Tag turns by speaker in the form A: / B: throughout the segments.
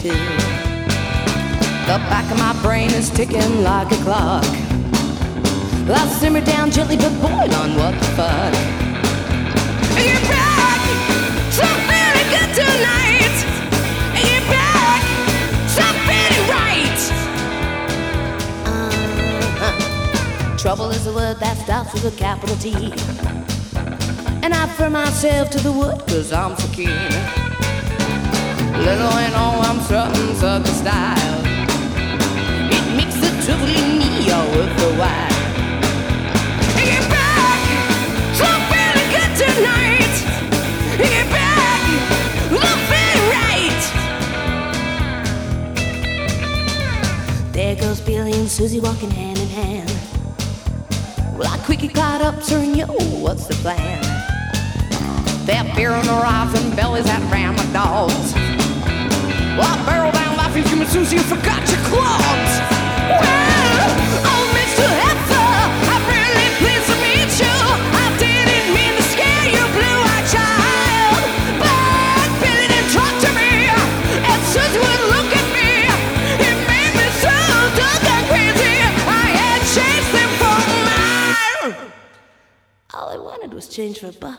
A: do. The back of my brain is ticking like a clock. I'll simmer down gently but boil on what the fuck. You're back, so very good tonight. You're back, so very right. Trouble is a word that starts with a capital T, and I prefer myself to the wood cause I'm so keen. Little and all I'm strutting such a style. It makes the trouble in me all worth the while. You're back, so very good tonight. You're back, look very right. There goes Billy and Susie walking hand in hand. Well, I quickly caught up, turn yo, what's the plan? They're beer on the rise and bellies that ram my dogs. Well, I barrel down laughing, human Susie, you forgot your clogs. Well, oh, Mr. Heifer, I'm really pleased to meet you. I didn't mean to scare you, blue-eyed child. But Billy didn't talk to me, and Susie would look at me. It made me so dark and crazy. I had chased them for a mile. All I wanted was change for a buck.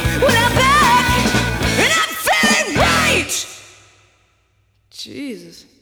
A: Jesus.